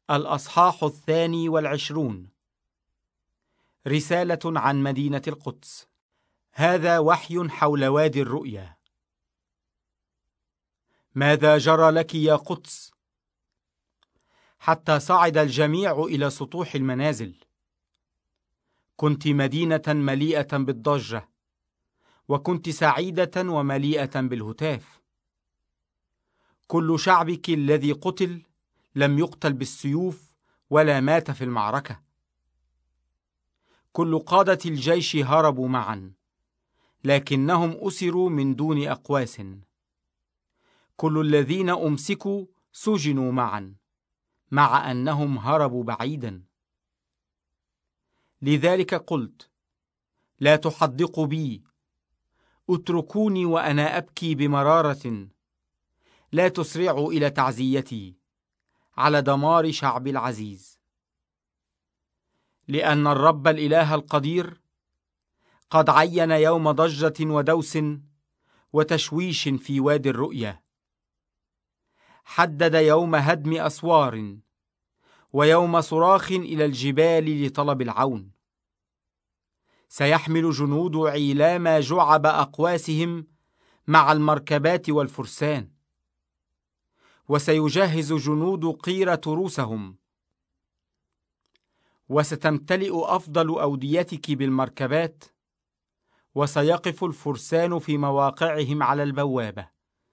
الأصحاح 22. رسالة عن مدينة القدس. هذا وحي حول وادي الرؤيا. ماذا جرى لك يا قدس؟ حتى صعد الجميع إلى سطوح المنازل. كنت مدينة مليئة بالضجة، وكنت سعيدة ومليئة بالهتاف. كل شعبك الذي قتل لم يقتل بالسيوف ولا مات في المعركة. كل قادة الجيش هربوا معا، لكنهم أسروا من دون أقواس. كل الذين أمسكوا سجنوا معا، مع أنهم هربوا بعيدا. لذلك قلت: لا تحدقوا بي، اتركوني وأنا أبكي بمرارة. لا تسرعوا إلى تعزيتي على دمار شعب العزيز. لأن الرب الإله القدير قد عين يوم ضجة ودوس وتشويش في وادي الرؤيا. حدد يوم هدم أسوار، ويوم صراخ إلى الجبال لطلب العون. سيحمل جنود عيلام جعب أقواسهم مع المركبات والفرسان، وسيجهز جنود قير تروسهم. وستمتلئ أفضل أوديتك بالمركبات، وسيقف الفرسان في مواقعهم على البوابة.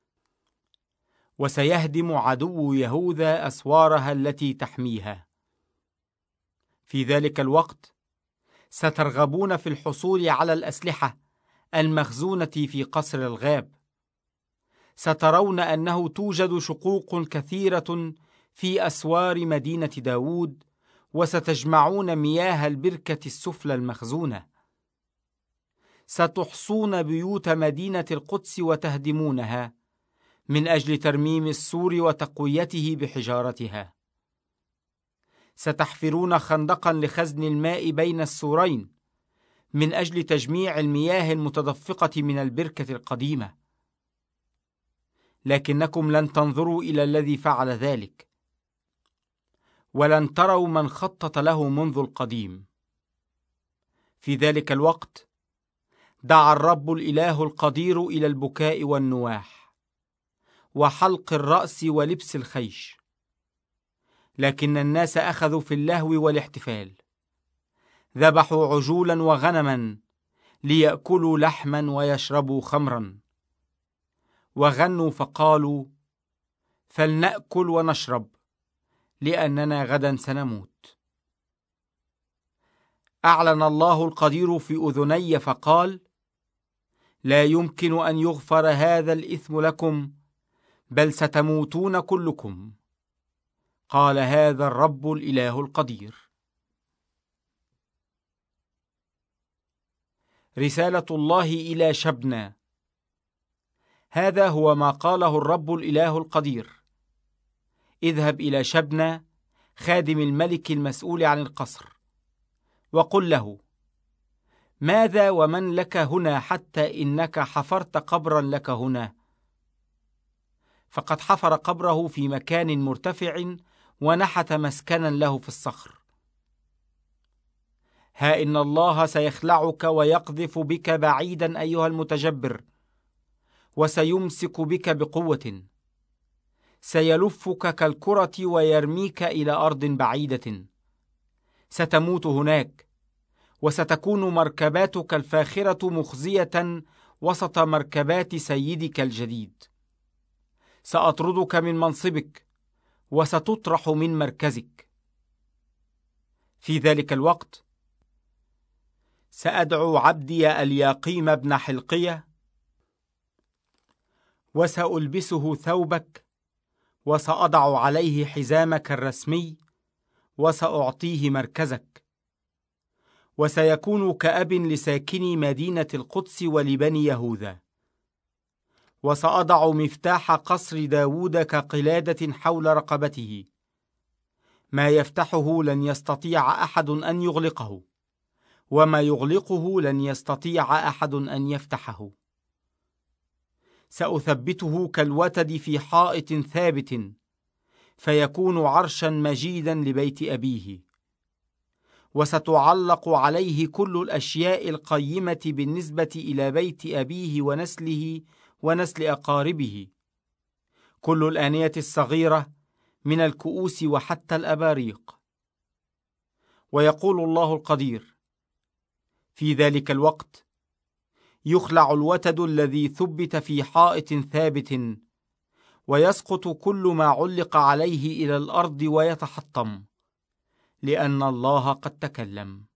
وسيهدم عدو يهوذا أسوارها التي تحميها. في ذلك الوقت سترغبون في الحصول على الأسلحة المخزونة في قصر الغاب. سترون أنه توجد شقوق كثيرة في أسوار مدينة داود، وستجمعون مياه البركة السفلى المخزونة. ستحصون بيوت مدينة القدس وتهدمونها من أجل ترميم السور وتقويته بحجارتها. ستحفرون خندقا لخزن الماء بين السورين من أجل تجميع المياه المتدفقة من البركة القديمة. لكنكم لن تنظروا إلى الذي فعل ذلك، ولن تروا من خطط له منذ القديم. في ذلك الوقت دعا الرب الإله القدير إلى البكاء والنواح وحلق الرأس ولبس الخيش. لكن الناس أخذوا في اللهو والاحتفال، ذبحوا عجولا وغنما ليأكلوا لحما ويشربوا خمرا، وغنوا فقالوا: فلنأكل ونشرب، لأننا غدا سنموت. أعلن الله القدير في أذني فقال: لا يمكن أن يغفر هذا الإثم لكم، بل ستموتون كلكم، قال هذا الرب الإله القدير. رسالة الله إلى شبنا. هذا هو ما قاله الرب الإله القدير: اذهب إلى شبنا خادم الملك المسؤول عن القصر، وقل له: ماذا ومن لك هنا حتى إنك حفرت قبرا لك هنا؟ فقد حفر قبره في مكان مرتفع ونحت مسكنا له في الصخر. ها إن الله سيخلعك ويقذف بك بعيدا أيها المتجبر، وسيمسك بك بقوة. سيلفك كالكرة ويرميك إلى أرض بعيدة. ستموت هناك، وستكون مركباتك الفاخرة مخزية وسط مركبات سيدك الجديد. سأطردك من منصبك، وستطرح من مركزك. في ذلك الوقت سأدعو عبدي الياقيم بن حلقية، وسألبسه ثوبك، وسأضع عليه حزامك الرسمي، وسأعطيه مركزك. وسيكون كأب لساكني مدينة القدس ولبني يهوذا. وسأضع مفتاح قصر داود كقلادة حول رقبته، ما يفتحه لن يستطيع أحد أن يغلقه، وما يغلقه لن يستطيع أحد أن يفتحه. سأثبته كالوتد في حائط ثابت، فيكون عرشا مجيدا لبيت أبيه، وستعلق عليه كل الأشياء القيمة بالنسبة إلى بيت أبيه ونسله ونسل أقاربه، كل الآنية الصغيرة من الكؤوس وحتى الأباريق. ويقول الله القدير: في ذلك الوقت يخلع الوتد الذي ثبت في حائط ثابت، ويسقط كل ما علق عليه إلى الأرض ويتحطم، لأن الله قد تكلم.